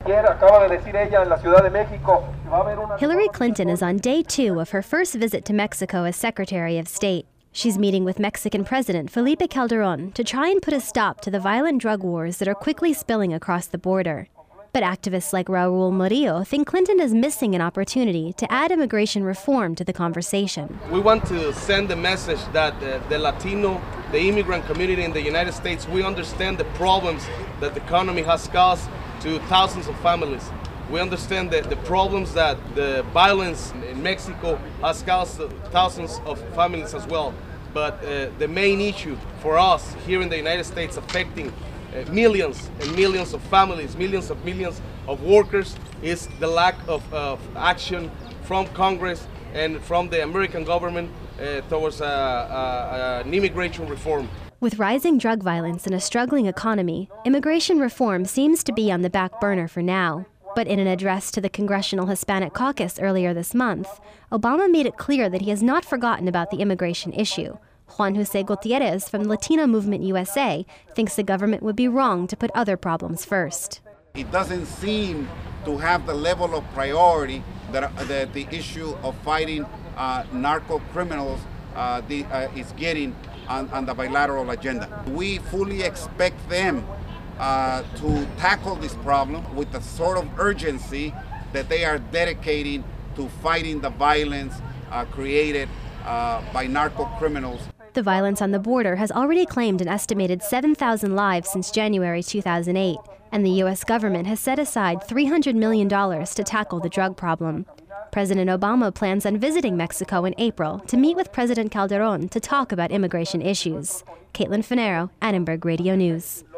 Hillary Clinton is on day 2 of her first visit to Mexico as Secretary of State. She's meeting with Mexican President Felipe Calderón to try and put a stop to the violent drug wars that are quickly spilling across the border. But activists like Raul Murillo think Clinton is missing an opportunity to add immigration reform to the conversation. We want to send the message that the Latino, the immigrant community in the United States, we understand the problems that the economy has caused to thousands of families. We understand the problems that the violence in Mexico has caused thousands of families as well. But the main issue for us here in the United States affecting millions and millions of families, millions of workers, is the lack of action from Congress and from the American government towards an immigration reform. With rising drug violence and a struggling economy, immigration reform seems to be on the back burner for now. But in an address to the Congressional Hispanic Caucus earlier this month, Obama made it clear that he has not forgotten about the immigration issue. Juan Jose Gutierrez from Latino Movement USA thinks the government would be wrong to put other problems first. It doesn't seem to have the level of priority that the issue of fighting narco criminals is getting on the bilateral agenda. We fully expect them to tackle this problem with the sort of urgency that they are dedicating to fighting the violence created by narco criminals. The violence on the border has already claimed an estimated 7,000 lives since January 2008, and the U.S. government has set aside $300 million to tackle the drug problem. President Obama plans on visiting Mexico in April to meet with President Calderón to talk about immigration issues. Caitlin Finero, Annenberg Radio News.